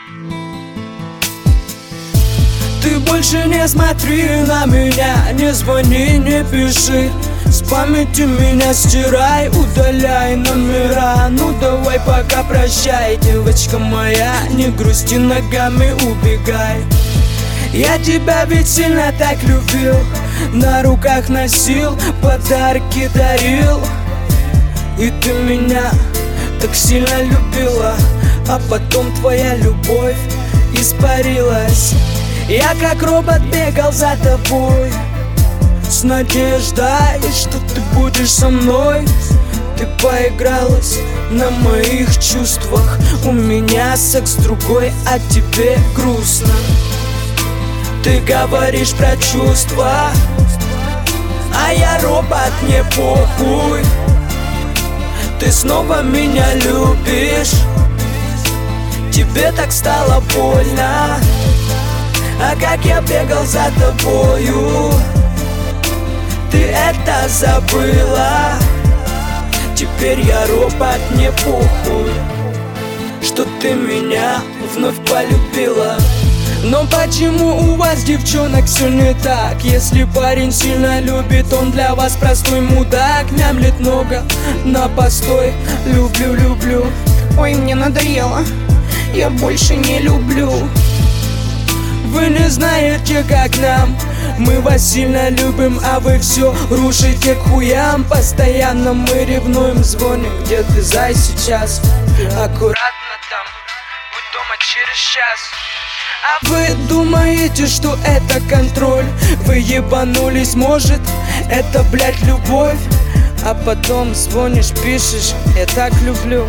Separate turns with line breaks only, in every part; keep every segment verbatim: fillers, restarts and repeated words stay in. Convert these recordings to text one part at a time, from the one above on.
Ты больше не смотри на меня, не звони, не пиши. С памяти меня стирай, удаляй номера. Ну давай пока прощай, девочка моя, не грусти, ногами убегай. Я тебя ведь сильно так любил, на руках носил, подарки дарил. И ты меня так сильно любила, а потом твоя любовь испарилась. Я как робот бегал за тобой, с надеждой, что ты будешь со мной. Ты поигралась на моих чувствах. У меня секс другой, а тебе грустно. Ты говоришь про чувства, а я робот, мне похуй. Ты снова меня любишь, тебе так стало больно. А как я бегал за тобою, ты это забыла. Теперь я робот, мне похуй, что ты меня вновь полюбила. Но почему у вас, девчонок, все не так? Если парень сильно любит, он для вас простой мудак. Мямлит много на постой, люблю, люблю.
Ой, мне надоело, я больше не люблю.
Вы не знаете, как нам, мы вас сильно любим, а вы все рушите к хуям. Постоянно мы ревнуем, звоним, где ты, зай, сейчас? Аккуратно там, будь дома через час. А вы думаете, что это контроль? Вы ебанулись, может, это, блядь, любовь? А потом звонишь, пишешь, я так люблю,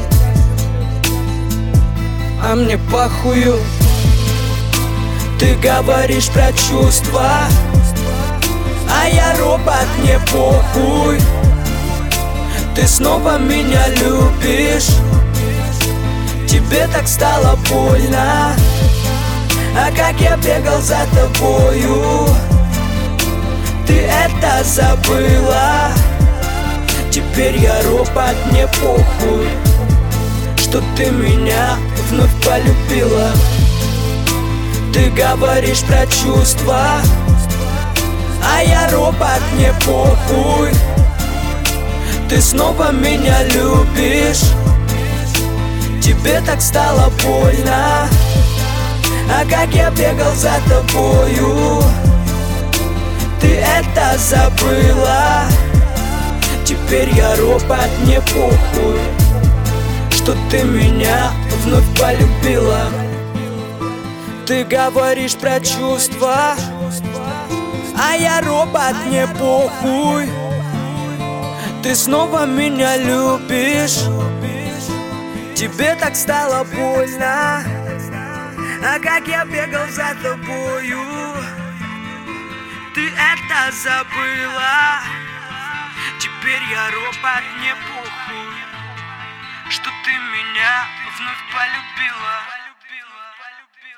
а мне похую. Ты говоришь про чувства, а я робот, мне похуй. Ты снова меня любишь, тебе так стало больно. А как я бегал за тобою, ты это забыла. Теперь я робот, мне похуй, что ты меня вновь полюбила. Ты говоришь про чувства, а я робот, мне похуй. Ты снова меня любишь, тебе так стало больно. А как я бегал за тобою, ты это забыла. Теперь я робот, мне похуй, что ты меня вновь полюбила. Ты говоришь про чувства, а я робот, мне похуй. Ты снова меня любишь, тебе так стало больно. А как я бегал за тобою, ты это забыла. Теперь я робот, мне похуй, что ты меня вновь полюбила.